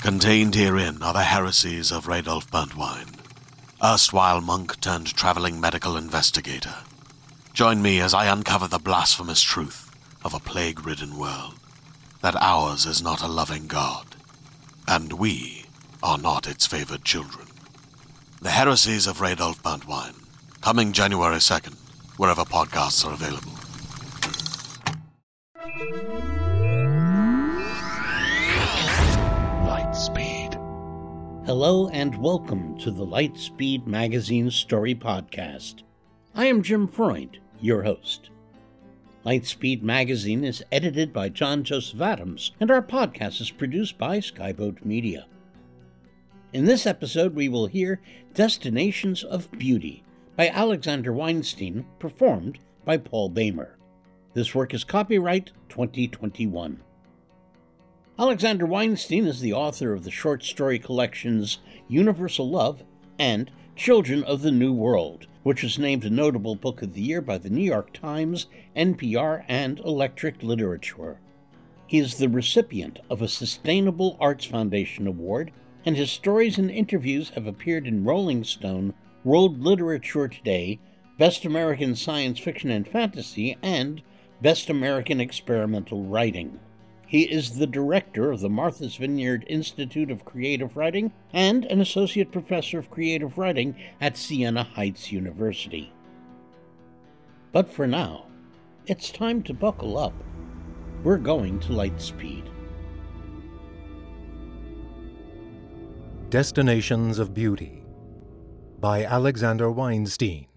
Contained herein are the heresies of Radolf Burntwine, erstwhile monk turned traveling medical investigator. Join me as I uncover the blasphemous truth of a plague-ridden world, that ours is not a loving God, and we are not its favored children. The heresies of Radolf Burntwine, coming January 2nd, wherever podcasts are available. Lightspeed. Hello and welcome to the Lightspeed Magazine Story Podcast. I am Jim Freund, your host. Lightspeed Magazine is edited by John Joseph Adams, and our podcast is produced by Skyboat Media. In this episode, we will hear Destinations of Beauty by Alexander Weinstein, performed by Paul Bamer. This work is copyright 2021. Alexander Weinstein is the author of the short story collections Universal Love and Children of the New World, which was named a notable book of the year by the New York Times, NPR, and Electric Literature. He is the recipient of a Sustainable Arts Foundation Award, and his stories and interviews have appeared in Rolling Stone, World Literature Today, Best American Science Fiction and Fantasy, and Best American Experimental Writing. He is the director of the Martha's Vineyard Institute of Creative Writing and an associate professor of creative writing at Siena Heights University. But for now, it's time to buckle up. We're going to Lightspeed. Destinations of Beauty by Alexander Weinstein.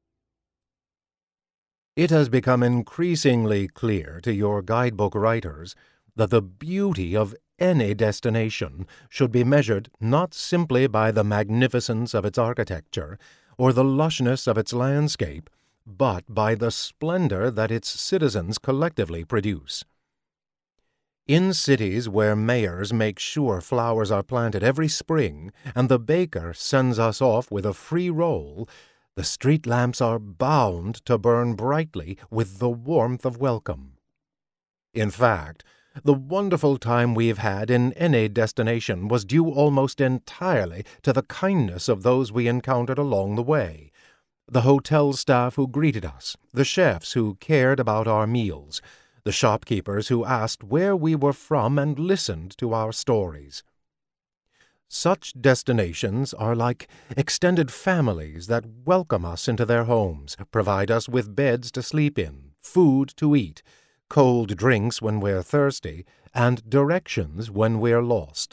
It has become increasingly clear to your guidebook writers that the beauty of any destination should be measured not simply by the magnificence of its architecture or the lushness of its landscape, but by the splendor that its citizens collectively produce. In cities where mayors make sure flowers are planted every spring and the baker sends us off with a free roll, the street lamps are bound to burn brightly with the warmth of welcome. In fact, the wonderful time we've had in any destination was due almost entirely to the kindness of those we encountered along the way. The hotel staff who greeted us, the chefs who cared about our meals, the shopkeepers who asked where we were from and listened to our stories. Such destinations are like extended families that welcome us into their homes, provide us with beds to sleep in, food to eat, cold drinks when we're thirsty, and directions when we're lost.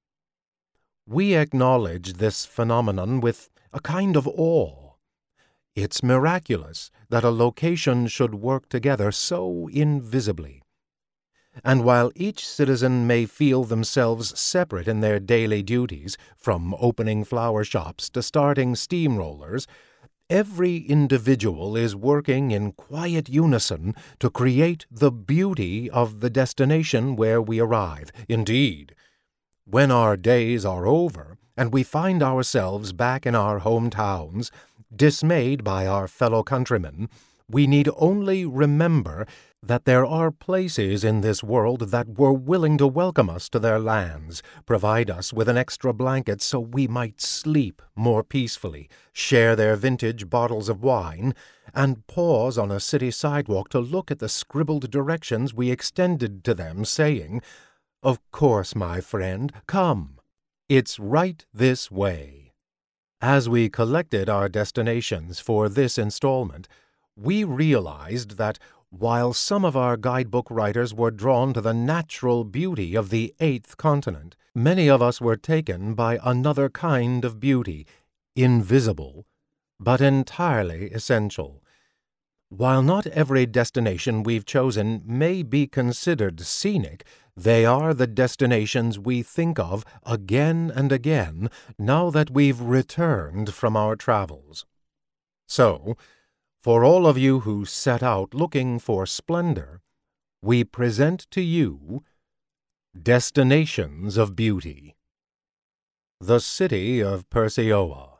We acknowledge this phenomenon with a kind of awe. It's miraculous that a location should work together so invisibly. And while each citizen may feel themselves separate in their daily duties, from opening flower shops to starting steamrollers, every individual is working in quiet unison to create the beauty of the destination where we arrive. Indeed, when our days are over and we find ourselves back in our hometowns, dismayed by our fellow countrymen, we need only remember that there are places in this world that were willing to welcome us to their lands, provide us with an extra blanket so we might sleep more peacefully, share their vintage bottles of wine, and pause on a city sidewalk to look at the scribbled directions we extended to them, saying, "Of course, my friend, come. It's right this way." As we collected our destinations for this installment, we realized that while some of our guidebook writers were drawn to the natural beauty of the eighth continent, many of us were taken by another kind of beauty, invisible, but entirely essential. While not every destination we've chosen may be considered scenic, they are the destinations we think of again and again now that we've returned from our travels. So, for all of you who set out looking for splendor, we present to you Destinations of Beauty. The City of Perseoa.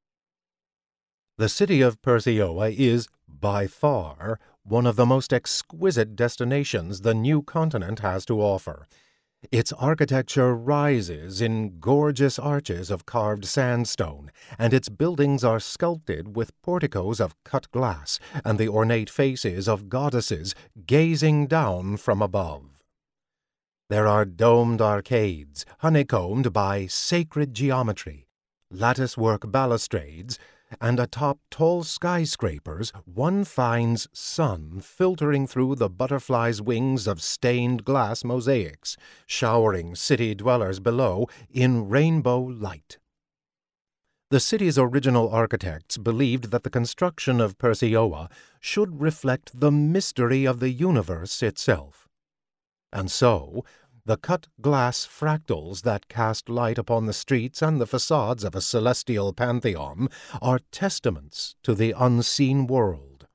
The city of Perseoa is, by far, one of the most exquisite destinations the new continent has to offer. Its architecture rises in gorgeous arches of carved sandstone, and its buildings are sculpted with porticos of cut glass and the ornate faces of goddesses gazing down from above. There are domed arcades, honeycombed by sacred geometry, lattice-work balustrades, and atop tall skyscrapers one finds sun filtering through the butterfly's wings of stained glass mosaics, showering city dwellers below in rainbow light. The city's original architects believed that the construction of Perseoa should reflect the mystery of the universe itself. And so, the cut glass fractals that cast light upon the streets and the facades of a celestial pantheon are testaments to the unseen world.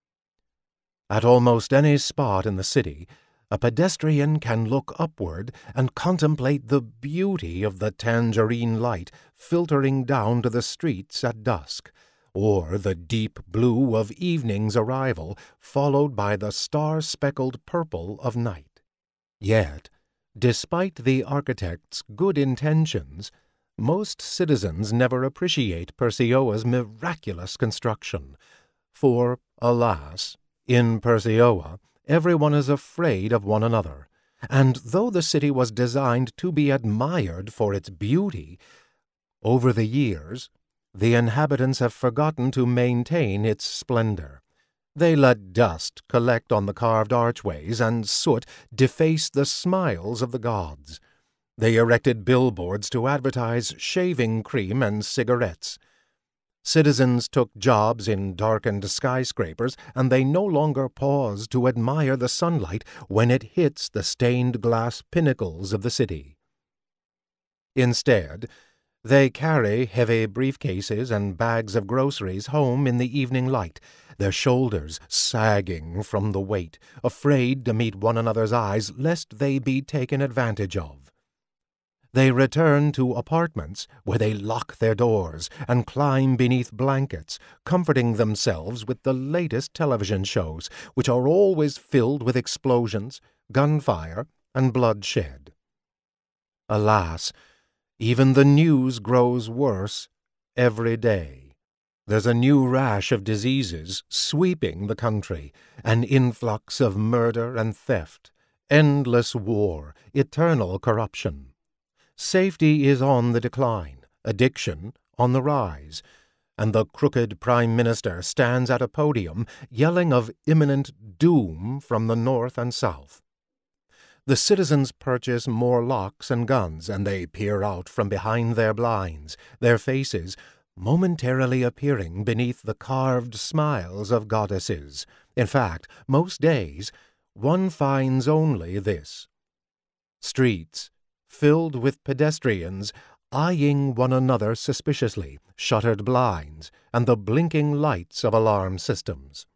At almost any spot in the city, a pedestrian can look upward and contemplate the beauty of the tangerine light filtering down to the streets at dusk, or the deep blue of evening's arrival followed by the star-speckled purple of night. Yet, despite the architect's good intentions, most citizens never appreciate Perseoa's miraculous construction, for, alas, in Perseoa, everyone is afraid of one another, and though the city was designed to be admired for its beauty, over the years, the inhabitants have forgotten to maintain its splendor. They let dust collect on the carved archways and soot deface the smiles of the gods. They erected billboards to advertise shaving cream and cigarettes. Citizens took jobs in darkened skyscrapers, and they no longer pause to admire the sunlight when it hits the stained glass pinnacles of the city. Instead, they carry heavy briefcases and bags of groceries home in the evening light, their shoulders sagging from the weight, afraid to meet one another's eyes lest they be taken advantage of. They return to apartments where they lock their doors and climb beneath blankets, comforting themselves with the latest television shows, which are always filled with explosions, gunfire, and bloodshed. Alas, even the news grows worse every day. There's a new rash of diseases sweeping the country, an influx of murder and theft, endless war, eternal corruption. Safety is on the decline, addiction on the rise, and the crooked Prime Minister stands at a podium yelling of imminent doom from the north and south. The citizens purchase more locks and guns, and they peer out from behind their blinds, their faces momentarily appearing beneath the carved smiles of goddesses. In fact, most days, one finds only this: streets filled with pedestrians eyeing one another suspiciously, shuttered blinds, and the blinking lights of alarm systems.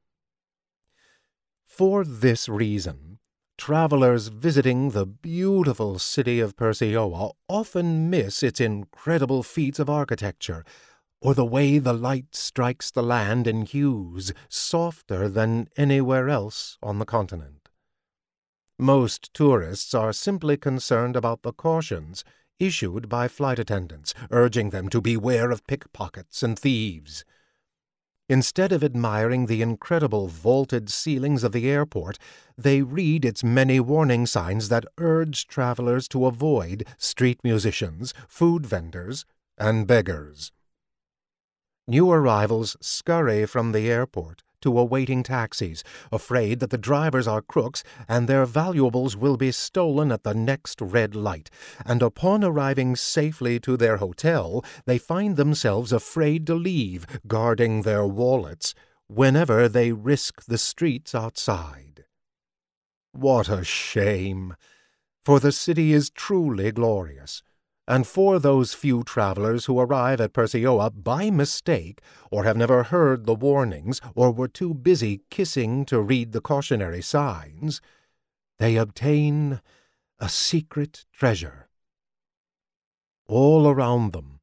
For this reason, travelers visiting the beautiful city of Perseoa often miss its incredible feats of architecture, or the way the light strikes the land in hues softer than anywhere else on the continent. Most tourists are simply concerned about the cautions issued by flight attendants, urging them to beware of pickpockets and thieves. Instead of admiring the incredible vaulted ceilings of the airport, they read its many warning signs that urge travelers to avoid street musicians, food vendors, and beggars. New arrivals scurry from the airport to awaiting taxis, afraid that the drivers are crooks and their valuables will be stolen at the next red light, and upon arriving safely to their hotel, they find themselves afraid to leave, guarding their wallets, whenever they risk the streets outside. What a shame! For the city is truly glorious. And for those few travelers who arrive at Perseoa by mistake, or have never heard the warnings, or were too busy kissing to read the cautionary signs, they obtain a secret treasure. All around them,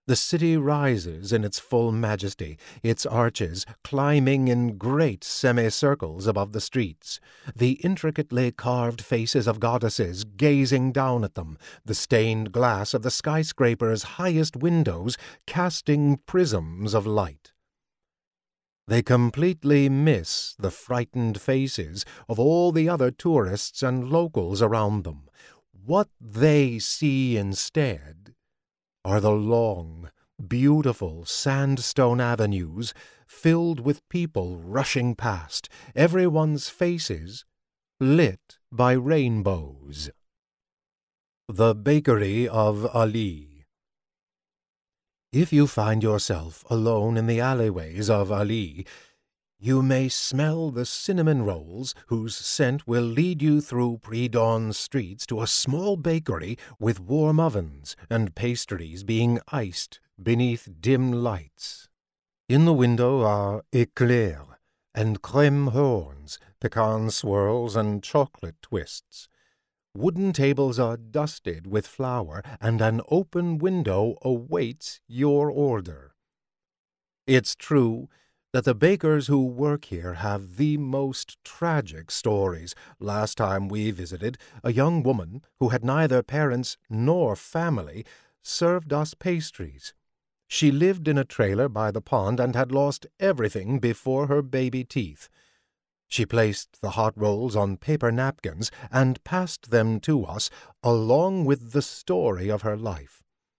The city rises in its full majesty, its arches climbing in great semicircles above the streets, the intricately carved faces of goddesses gazing down at them, the stained glass of the skyscraper's highest windows casting prisms of light. They completely miss the frightened faces of all the other tourists and locals around them. What they see instead are the long, beautiful sandstone avenues filled with people rushing past, everyone's faces lit by rainbows. The Bakery of Ali. If you find yourself alone in the alleyways of Ali, you may smell the cinnamon rolls whose scent will lead you through pre-dawn streets to a small bakery with warm ovens and pastries being iced beneath dim lights. In the window are éclairs and crème horns, pecan swirls, and chocolate twists. Wooden tables are dusted with flour, and an open window awaits your order. It's true that the bakers who work here have the most tragic stories. Last time we visited, a young woman who had neither parents nor family served us pastries. She lived in a trailer by the pond and had lost everything before her baby teeth. She placed the hot rolls on paper napkins and passed them to us along with the story of her life.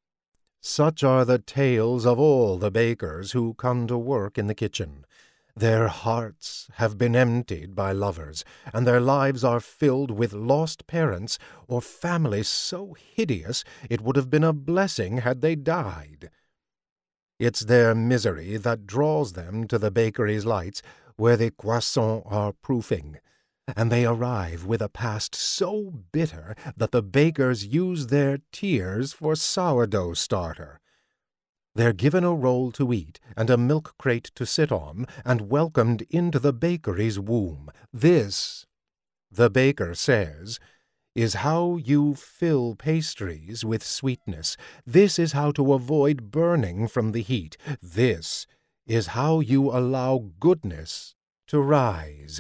Such are the tales of all the bakers who come to work in the kitchen. Their hearts have been emptied by lovers, and their lives are filled with lost parents or families so hideous it would have been a blessing had they died. It's their misery that draws them to the bakery's lights, where the croissants are proofing, and they arrive with a past so bitter that the bakers use their tears for sourdough starter. They're given a roll to eat and a milk crate to sit on and welcomed into the bakery's womb. This, the baker says, is how you fill pastries with sweetness. This is how to avoid burning from the heat. This is how you allow goodness to rise.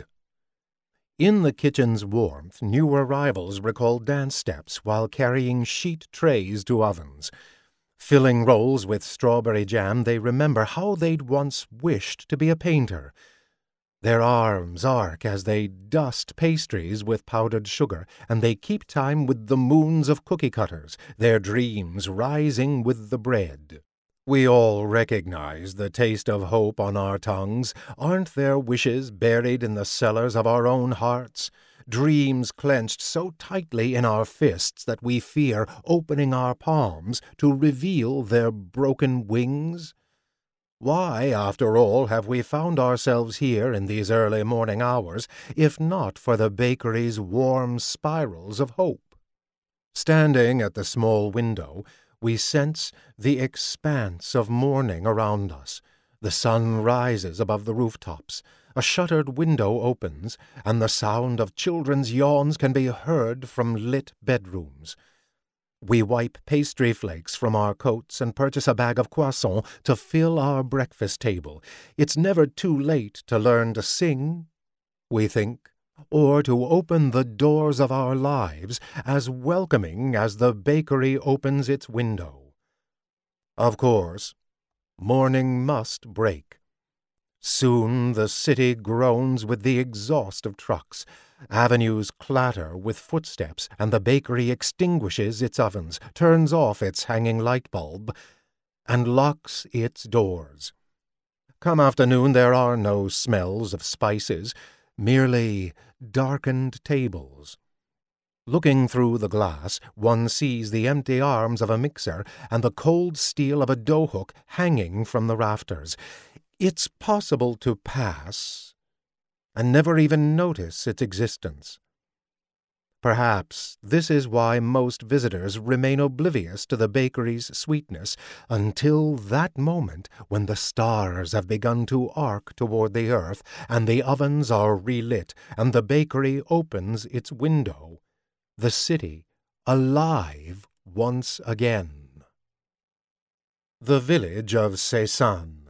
In the kitchen's warmth, new arrivals recall dance steps while carrying sheet trays to ovens. Filling rolls with strawberry jam, they remember how they'd once wished to be a painter. Their arms arc as they dust pastries with powdered sugar, and they keep time with the moons of cookie cutters, their dreams rising with the bread. We all recognize the taste of hope on our tongues. Aren't there wishes buried in the cellars of our own hearts? Dreams clenched so tightly in our fists that we fear opening our palms to reveal their broken wings? Why, after all, have we found ourselves here in these early morning hours, if not for the bakery's warm spirals of hope? Standing at the small window, we sense the expanse of morning around us. The sun rises above the rooftops. A shuttered window opens, and the sound of children's yawns can be heard from lit bedrooms. We wipe pastry flakes from our coats and purchase a bag of croissants to fill our breakfast table. It's never too late to learn to sing, we think, or to open the doors of our lives as welcoming as the bakery opens its window. Of course, morning must break. Soon the city groans with the exhaust of trucks. Avenues clatter with footsteps, and the bakery extinguishes its ovens, turns off its hanging light bulb, and locks its doors. Come afternoon, there are no smells of spices, merely darkened tables. Looking through the glass, one sees the empty arms of a mixer and the cold steel of a dough hook hanging from the rafters. It's possible to pass and never even notice its existence. Perhaps this is why most visitors remain oblivious to the bakery's sweetness until that moment when the stars have begun to arc toward the earth and the ovens are relit and the bakery opens its window, the city alive once again. The village of Cézanne.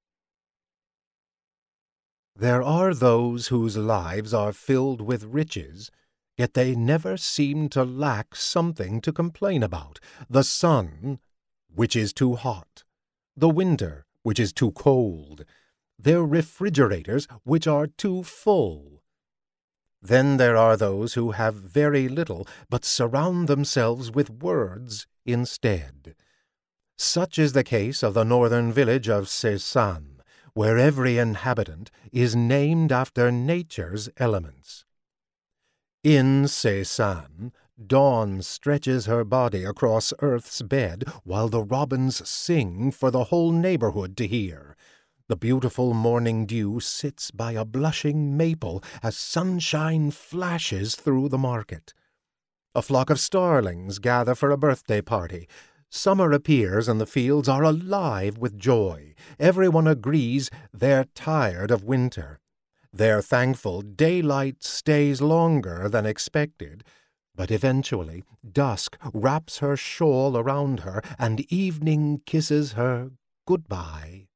There are those whose lives are filled with riches, yet they never seem to lack something to complain about. The sun, which is too hot, the winter, which is too cold, their refrigerators, which are too full. Then there are those who have very little, but surround themselves with words instead. Such is the case of the northern village of Cézanne, where every inhabitant is named after nature's elements. In Cézanne, dawn stretches her body across earth's bed while the robins sing for the whole neighborhood to hear. The beautiful morning dew sits by a blushing maple as sunshine flashes through the market. A flock of starlings gather for a birthday party. Summer appears and the fields are alive with joy. Everyone agrees they're tired of winter. They're thankful daylight stays longer than expected, but eventually dusk wraps her shawl around her and evening kisses her goodbye.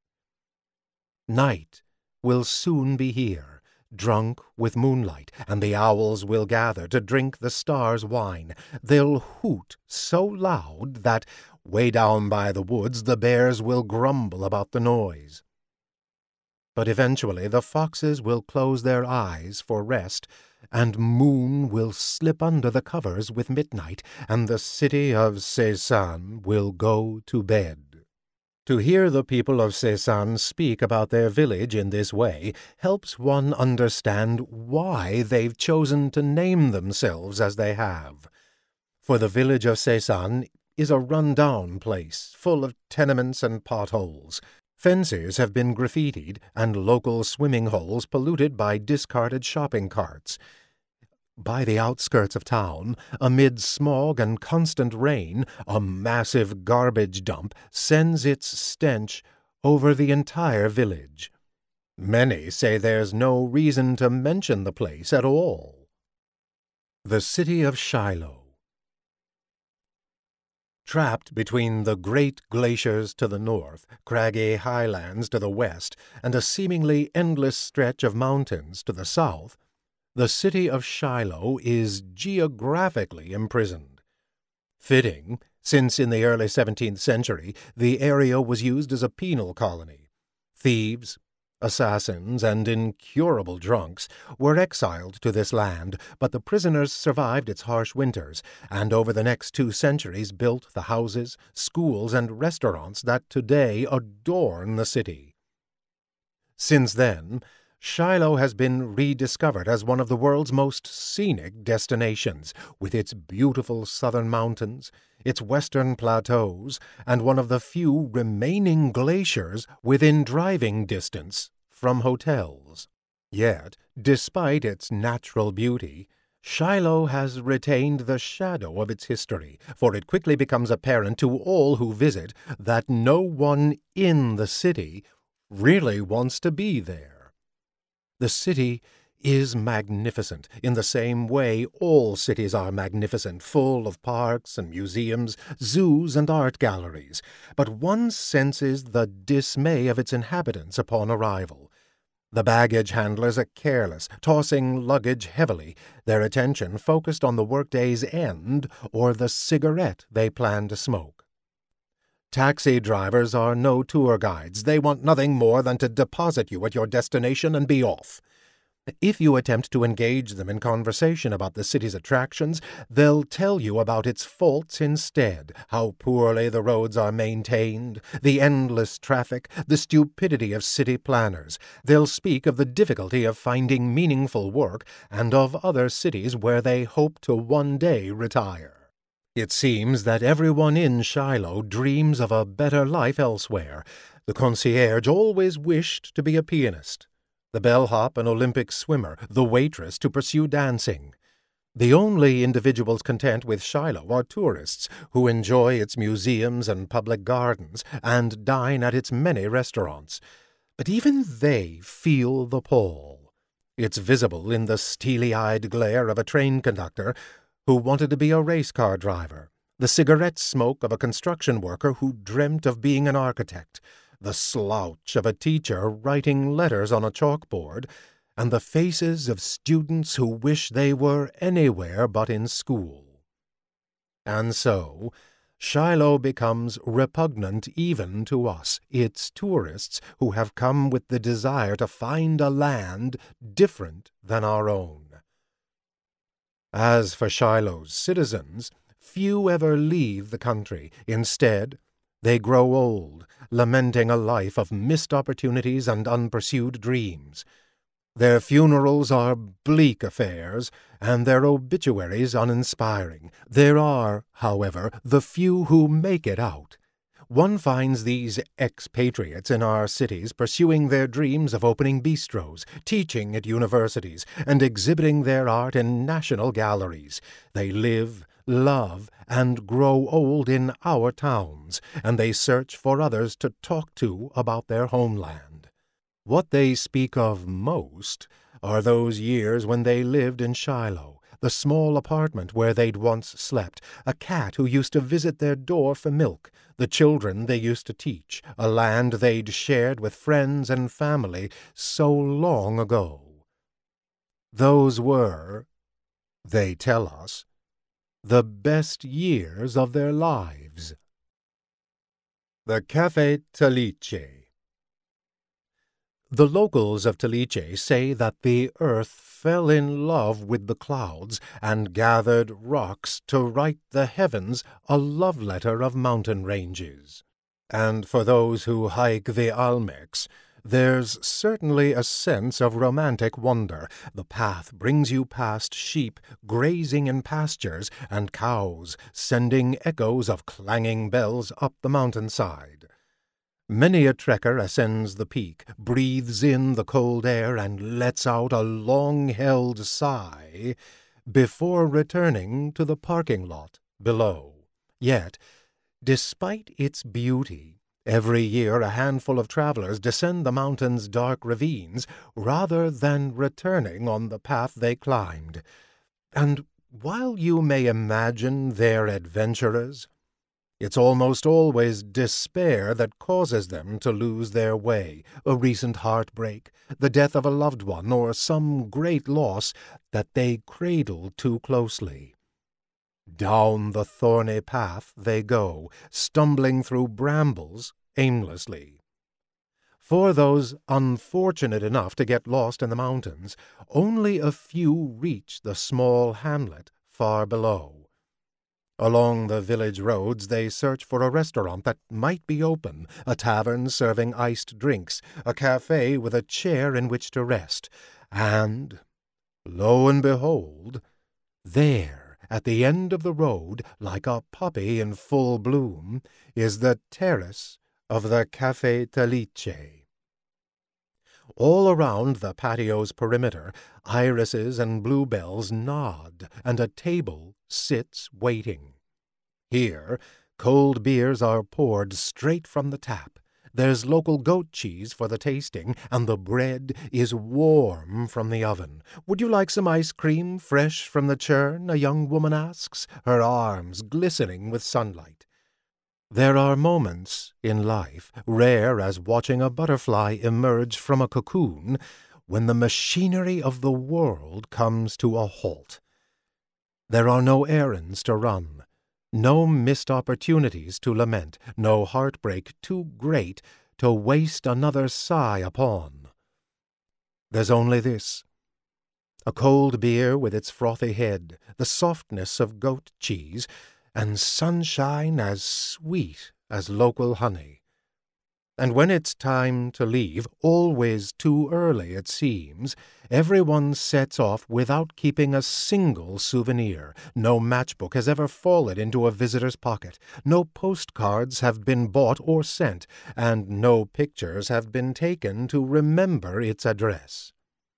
Night will soon be here, drunk with moonlight, and the owls will gather to drink the stars' wine. They'll hoot so loud that, way down by the woods, the bears will grumble about the noise. But eventually the foxes will close their eyes for rest, and moon will slip under the covers with midnight, and the city of Cézanne will go to bed. To hear the people of Cézanne speak about their village in this way helps one understand why they've chosen to name themselves as they have. For the village of Cézanne is a run-down place, full of tenements and potholes. Fences have been graffitied, and local swimming holes polluted by discarded shopping carts. By the outskirts of town, amid smog and constant rain, a massive garbage dump sends its stench over the entire village. Many say there's no reason to mention the place at all. The city of Shiloh. Trapped between the great glaciers to the north, craggy highlands to the west, and a seemingly endless stretch of mountains to the south, the city of Shiloh is geographically imprisoned. Fitting, since in the early 17th century the area was used as a penal colony. Thieves, assassins, and incurable drunks were exiled to this land, but the prisoners survived its harsh winters, and over the next 2 centuries built the houses, schools, and restaurants that today adorn the city. Since then, Shiloh has been rediscovered as one of the world's most scenic destinations, with its beautiful southern mountains, its western plateaus, and one of the few remaining glaciers within driving distance from hotels. Yet, despite its natural beauty, Shiloh has retained the shadow of its history, for it quickly becomes apparent to all who visit that no one in the city really wants to be there. The city is magnificent, in the same way all cities are magnificent, full of parks and museums, zoos and art galleries, but one senses the dismay of its inhabitants upon arrival. The baggage handlers are careless, tossing luggage heavily, their attention focused on the workday's end or the cigarette they plan to smoke. Taxi drivers are no tour guides. They want nothing more than to deposit you at your destination and be off. If you attempt to engage them in conversation about the city's attractions, they'll tell you about its faults instead, how poorly the roads are maintained, the endless traffic, the stupidity of city planners. They'll speak of the difficulty of finding meaningful work and of other cities where they hope to one day retire. It seems that everyone in Shiloh dreams of a better life elsewhere. The concierge always wished to be a pianist, the bellhop an Olympic swimmer, the waitress to pursue dancing. The only individuals content with Shiloh are tourists who enjoy its museums and public gardens and dine at its many restaurants. But even they feel the pull. It's visible in the steely-eyed glare of a train conductor who wanted to be a race car driver, the cigarette smoke of a construction worker who dreamt of being an architect, the slouch of a teacher writing letters on a chalkboard, and the faces of students who wish they were anywhere but in school. And so, Shiloh becomes repugnant even to us, its tourists who have come with the desire to find a land different than our own. As for Shiloh's citizens, few ever leave the country. Instead, they grow old, lamenting a life of missed opportunities and unpursued dreams. Their funerals are bleak affairs, and their obituaries uninspiring. There are, however, the few who make it out. One finds these expatriates in our cities pursuing their dreams of opening bistros, teaching at universities, and exhibiting their art in national galleries. They live, love, and grow old in our towns, and they search for others to talk to about their homeland. What they speak of most are those years when they lived in Shiloh, the small apartment where they'd once slept, a cat who used to visit their door for milk, the children they used to teach, a land they'd shared with friends and family so long ago. Those were, they tell us, the best years of their lives. The Café Taliche. The locals of Taliche say that the earth fell in love with the clouds and gathered rocks to write the heavens a love letter of mountain ranges. And for those who hike the Almex, there's certainly a sense of romantic wonder. The path brings you past sheep grazing in pastures and cows sending echoes of clanging bells up the mountainside. Many a trekker ascends the peak, breathes in the cold air, and lets out a long-held sigh before returning to the parking lot below. Yet, despite its beauty, every year a handful of travelers descend the mountain's dark ravines rather than returning on the path they climbed. And while you may imagine they're adventurers, it's almost always despair that causes them to lose their way, a recent heartbreak, the death of a loved one, or some great loss that they cradle too closely. Down the thorny path they go, stumbling through brambles aimlessly. For those unfortunate enough to get lost in the mountains, only a few reach the small hamlet far below. Along the village roads they search for a restaurant that might be open, a tavern serving iced drinks, a cafe with a chair in which to rest, and, lo and behold, there, at the end of the road, like a poppy in full bloom, is the terrace of the Café Taliche. All around the patio's perimeter, irises and bluebells nod, and a table sits waiting. Here, cold beers are poured straight from the tap. There's local goat cheese for the tasting, and the bread is warm from the oven. "Would you like some ice cream fresh from the churn?" a young woman asks, her arms glistening with sunlight. There are moments in life, rare as watching a butterfly emerge from a cocoon, when the machinery of the world comes to a halt. There are no errands to run, no missed opportunities to lament, no heartbreak too great to waste another sigh upon. There's only this: a cold beer with its frothy head, the softness of goat cheese, and sunshine as sweet as local honey. And when it's time to leave, always too early it seems, everyone sets off without keeping a single souvenir. No matchbook has ever fallen into a visitor's pocket, no postcards have been bought or sent, and no pictures have been taken to remember its address.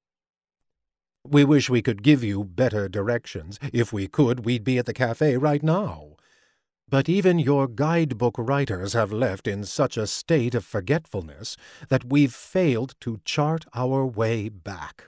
We wish we could give you better directions. If we could, we'd be at the cafe right now. But even your guidebook writers have left in such a state of forgetfulness that we've failed to chart our way back.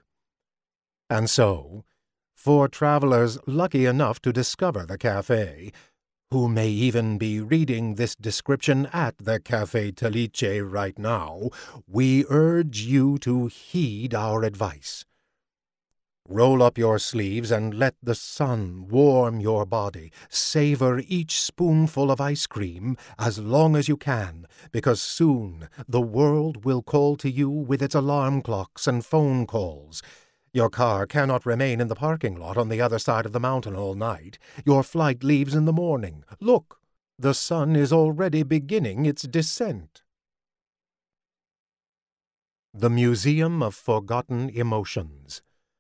And so, for travelers lucky enough to discover the cafe, who may even be reading this description at the Café Talice right now, we urge you to heed our advice. Roll up your sleeves and let the sun warm your body. Savor each spoonful of ice cream as long as you can, because soon the world will call to you with its alarm clocks and phone calls. Your car cannot remain in the parking lot on the other side of the mountain all night. Your flight leaves in the morning. Look, the sun is already beginning its descent. The Museum of Forgotten Emotions.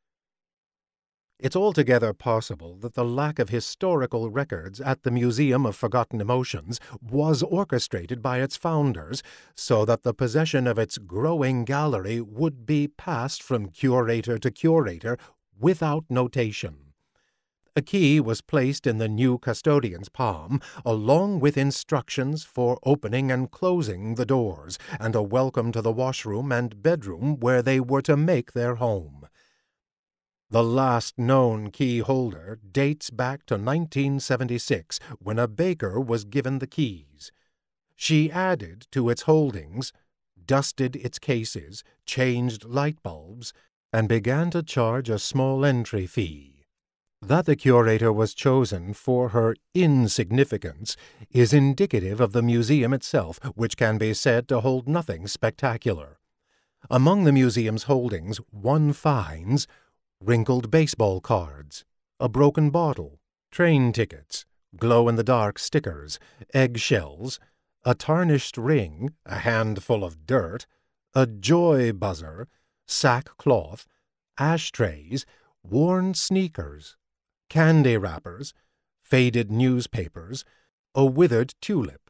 It's altogether possible that the lack of historical records at the Museum of Forgotten Emotions was orchestrated by its founders so that the possession of its growing gallery would be passed from curator to curator without notation. A key was placed in the new custodian's palm, along with instructions for opening and closing the doors, and a welcome to the washroom and bedroom where they were to make their home. The last known key holder dates back to 1976, when a baker was given the keys. She added to its holdings, dusted its cases, changed light bulbs, and began to charge a small entry fee. That the curator was chosen for her insignificance is indicative of the museum itself, which can be said to hold nothing spectacular. Among the museum's holdings, one finds wrinkled baseball cards, a broken bottle, train tickets, glow-in-the-dark stickers, eggshells, a tarnished ring, a handful of dirt, a joy buzzer, sackcloth, ashtrays, worn sneakers, candy wrappers, faded newspapers, a withered tulip.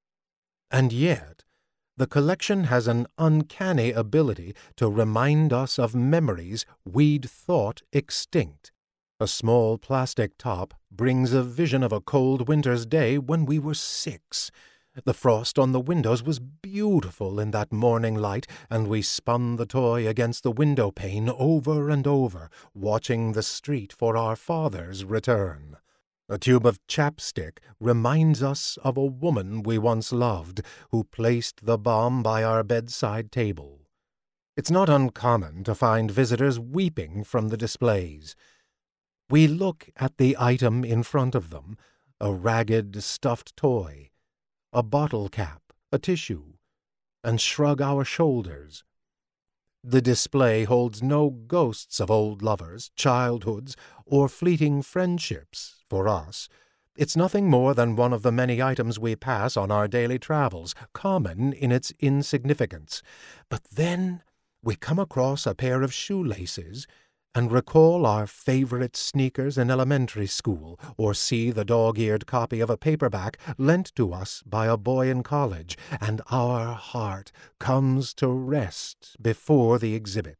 And yet, the collection has an uncanny ability to remind us of memories we'd thought extinct. A small plastic top brings a vision of a cold winter's day when we were 6. The frost on the windows was beautiful in that morning light, and we spun the toy against the window pane over and over, watching the street for our father's return. A tube of chapstick reminds us of a woman we once loved who placed the balm by our bedside table. It's not uncommon to find visitors weeping from the displays. We look at the item in front of them, a ragged stuffed toy, a bottle cap, a tissue, and shrug our shoulders. The display holds no ghosts of old lovers, childhoods, or fleeting friendships for us. It's nothing more than one of the many items we pass on our daily travels, common in its insignificance. But then we come across a pair of shoelaces and recall our favorite sneakers in elementary school, or see the dog-eared copy of a paperback lent to us by a boy in college, and our heart comes to rest before the exhibit.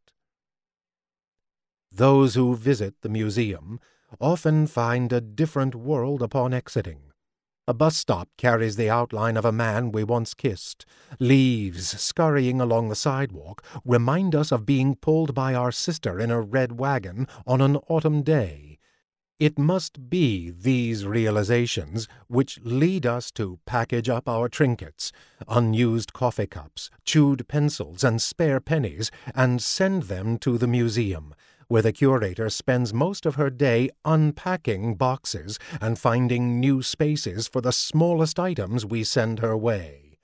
Those who visit the museum often find a different world upon exiting. A bus stop carries the outline of a man we once kissed. Leaves scurrying along the sidewalk remind us of being pulled by our sister in a red wagon on an autumn day. It must be these realizations which lead us to package up our trinkets, unused coffee cups, chewed pencils, and spare pennies, and send them to the museum, where the curator spends most of her day unpacking boxes and finding new spaces for the smallest items we send her way.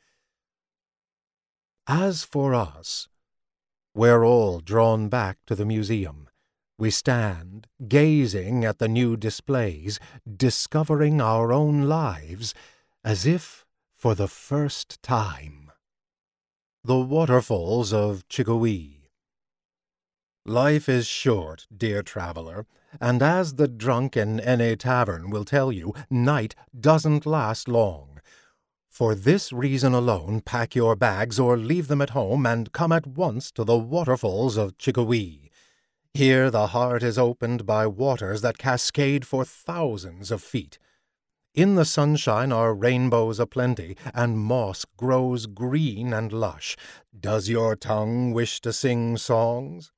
As for us, we're all drawn back to the museum. We stand, gazing at the new displays, discovering our own lives, as if for the first time. The Waterfalls of Chigawee. Life is short, dear traveler, and as the drunk in N.A. Tavern will tell you, night doesn't last long. For this reason alone, pack your bags or leave them at home and come at once to the Waterfalls of Chigawee. Here the heart is opened by waters that cascade for thousands of feet. In the sunshine are rainbows aplenty, and moss grows green and lush. Does your tongue wish to sing songs?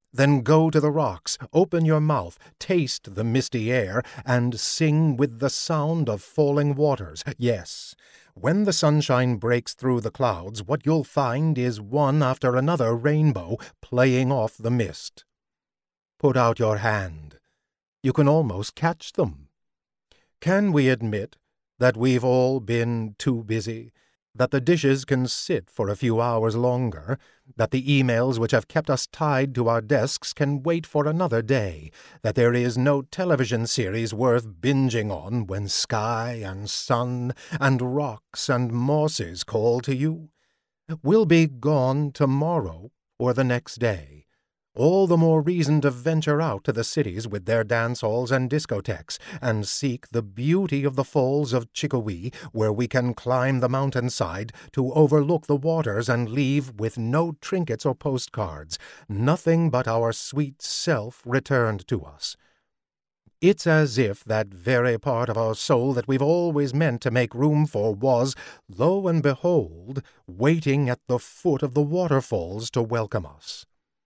Then go to the rocks, open your mouth, taste the misty air, and sing with the sound of falling waters. Yes, when the sunshine breaks through the clouds, what you'll find is one after another rainbow playing off the mist. Put out your hand. You can almost catch them. Can we admit that we've all been too busy, that the dishes can sit for a few hours longer, that the emails which have kept us tied to our desks can wait for another day, that there is no television series worth binging on when sky and sun and rocks and mosses call to you? We'll be gone tomorrow or the next day. All the more reason to venture out to the cities with their dance halls and discotheques, and seek the beauty of the falls of Chickawee, where we can climb the mountainside to overlook the waters and leave with no trinkets or postcards, nothing but our sweet self returned to us. It's as if that very part of our soul that we've always meant to make room for was, lo and behold, waiting at the foot of the waterfalls to welcome us.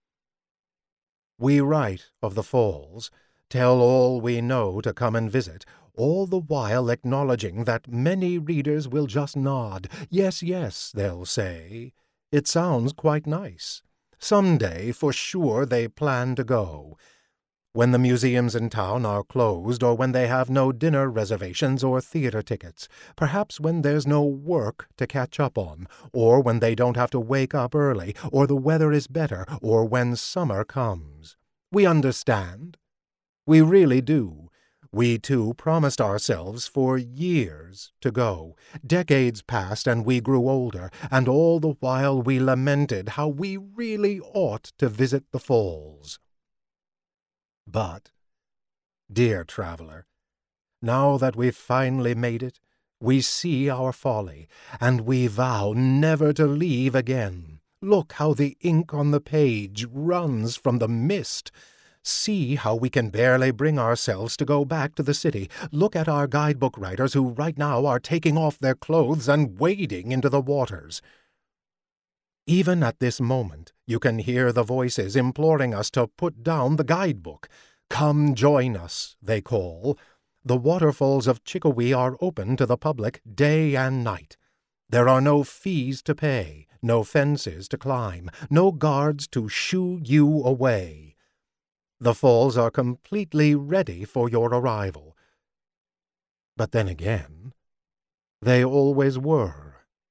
We write of the falls, tell all we know to come and visit, all the while acknowledging that many readers will just nod. Yes, yes, they'll say. It sounds quite nice. Someday, for sure, they plan to go. When the museums in town are closed, or when they have no dinner reservations or theater tickets, perhaps when there's no work to catch up on, or when they don't have to wake up early, or the weather is better, or when summer comes. We understand. We really do. We, too, promised ourselves for years to go. Decades passed and we grew older, and all the while we lamented how we really ought to visit the falls. But, dear traveler, now that we've finally made it, we see our folly, and we vow never to leave again. Look how the ink on the page runs from the mist. See how we can barely bring ourselves to go back to the city. Look at our guidebook writers who right now are taking off their clothes and wading into the waters. Even at this moment, you can hear the voices imploring us to put down the guidebook. Come join us, they call. The waterfalls of Chickawee are open to the public day and night. There are no fees to pay, no fences to climb, no guards to shoo you away. The falls are completely ready for your arrival. But then again, they always were.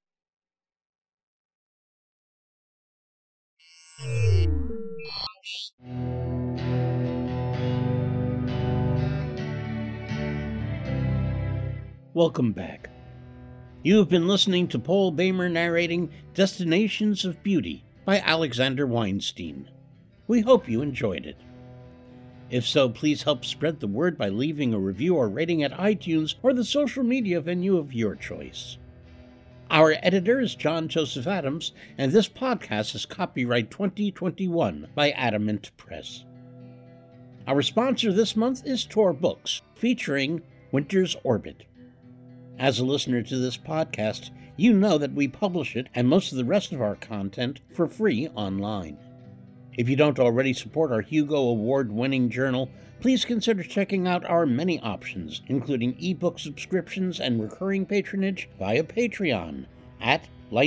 Welcome back. You have been listening to Paul Bamer narrating Destinations of Beauty by Alexander Weinstein. We hope you enjoyed it. If so, please help spread the word by leaving a review or rating at iTunes or the social media venue of your choice. Our editor is John Joseph Adams, and this podcast is copyright 2021 by Adamant Press. Our sponsor this month is Tor Books, featuring Winter's Orbit. As a listener to this podcast, you know that we publish it and most of the rest of our content for free online. If you don't already support our Hugo Award-winning journal, please consider checking out our many options, including ebook subscriptions and recurring patronage via Patreon at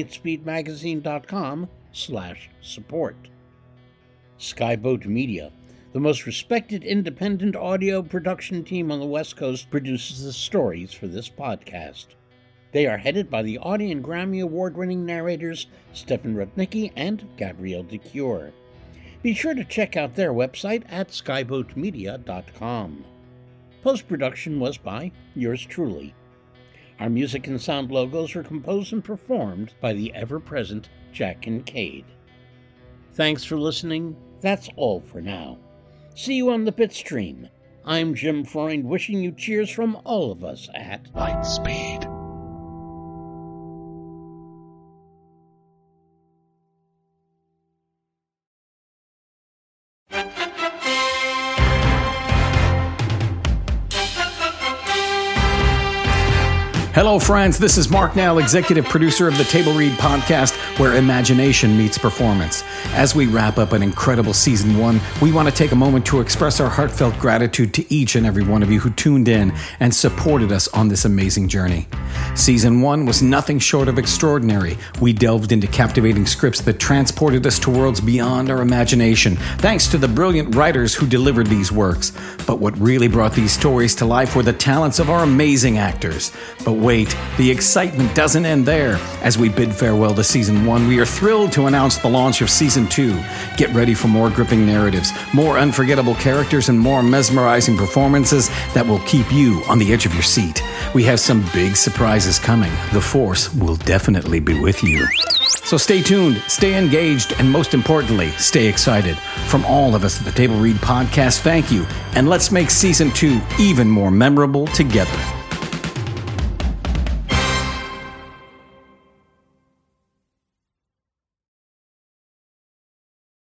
lightspeedmagazine.com/support. Skyboat Media, the most respected independent audio production team on the West Coast, produces the stories for this podcast. They are headed by the Audie and Grammy Award-winning narrators Stefan Rudnicki and Gabrielle DeCure. Be sure to check out their website at skyboatmedia.com. Post-production was by yours truly. Our music and sound logos were composed and performed by the ever-present Jack Kincaid. Thanks for listening. That's all for now. See you on the Bitstream. I'm Jim Freund, wishing you cheers from all of us at Lightspeed. Hello, friends. This is Mark Nell, executive producer of the Table Read podcast, where imagination meets performance. As we wrap up an incredible season 1, we want to take a moment to express our heartfelt gratitude to each and every one of you who tuned in and supported us on this amazing journey. Season 1 was nothing short of extraordinary. We delved into captivating scripts that transported us to worlds beyond our imagination, thanks to the brilliant writers who delivered these works. But what really brought these stories to life were the talents of our amazing actors. But wait, the excitement doesn't end there. As we bid farewell to Season 1, we are thrilled to announce the launch of Season 2. Get ready for more gripping narratives, more unforgettable characters, and more mesmerizing performances that will keep you on the edge of your seat. We have some big surprises coming. The Force will definitely be with you. So stay tuned, stay engaged, and most importantly, stay excited. From all of us at the Table Read podcast, thank you, and let's make Season 2 even more memorable together.